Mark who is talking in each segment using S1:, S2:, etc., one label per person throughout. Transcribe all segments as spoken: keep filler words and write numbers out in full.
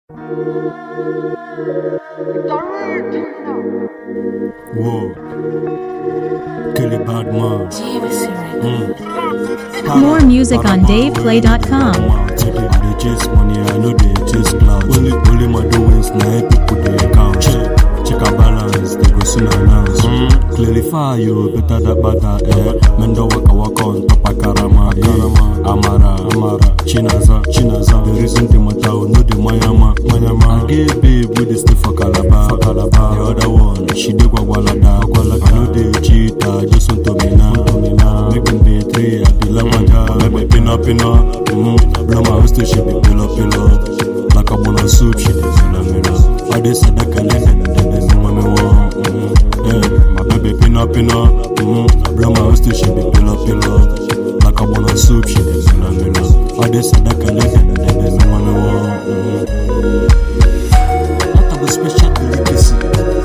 S1: Whoa. Kill it bad man. Mm.
S2: More music on dave play dot com.
S1: I dey chase money, I know they chase clout. Only, only my doings, now people they count. Check, check a balance, they go soon announce. Mm. Clarify you, better that better, eh. Mendo waka waka on top of karama, eh. Amara, Amara, Chinaza, Chinaza. The reason they matter, no the Mayama, Mayama. I gave babe with the stiff for Calabar, for Calabar. The other one, she did Gwagwalada, Gwagwalada. I know they cheat, I just want to me now, to me now. Make them be three, I be like Waja. Make me pin up, pin up, mm. Blow my host to she be pillow, pillow. Like a bone of soup, she did in a mirror. I did say that can let them, then they know what me want, mm. Yeah, my baby pin up, pin up, mm. Blow my host to she be pillow, pillow. Like a bone of soup, she did in a mirror. I did say that can let them, then they know what me want, mm. Not have a special delicacy.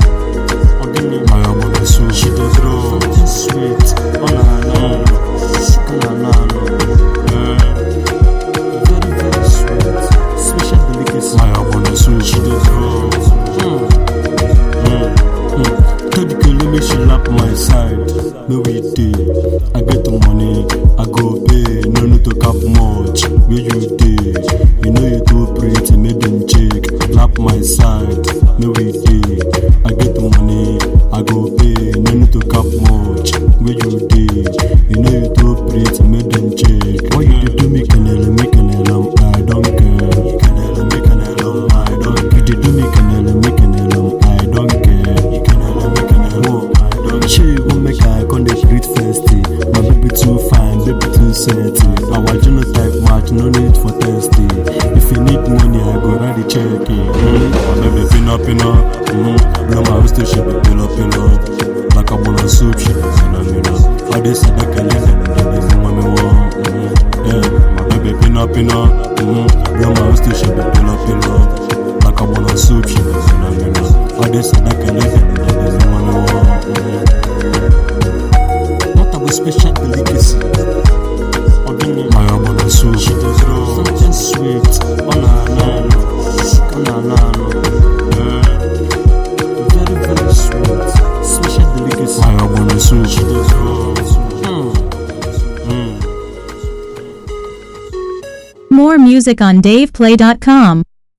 S1: I am on the soup, she did throw something sweet. Oh na na, oh na na, yeah. Very very sweet, special delicacy. I am on the soup, she did throw. Mm. Mm. Mm. Thirty kilometers, she lap my side. No we did. I get the money, I go pay. No need to cap much. Where you did? You know you too pretty, make them check. Lap my side. No we did. I get the money, I go pay. No need to cap much. Where you did? You know you too pretty, make them check. Why you did do me canela, me canela? I don't care. Canela, me canela, I don't care. You did do me canela, me canela? I don't care. Canela, me canela, I don't care. She won't make I con the street festy. My baby too fine, baby too sexy. Our genotype match, no need for testy. If you need money, I go ride the check. Mm. My baby pin up, pin up. Mm. Blow my house to she be pillow, pillow. Like a bowl of soup, she is in a mirror. I just said that can let them, then they know what me want. Mm. Yeah, my baby pin up, pin up. Mm. Blow my house to she be pillow, pillow. Like a bowl of soup, she is in a mirror. I just said that can let them, then they know what me want. Mm. Not have a special delicacy. I am on the soup, she does throw something sweet. Oh na na, oh na na, yeah. Very very sweet, special delicacy. I am on the soup, she does throw. Mm. Mm.
S2: More music on dave play dot com.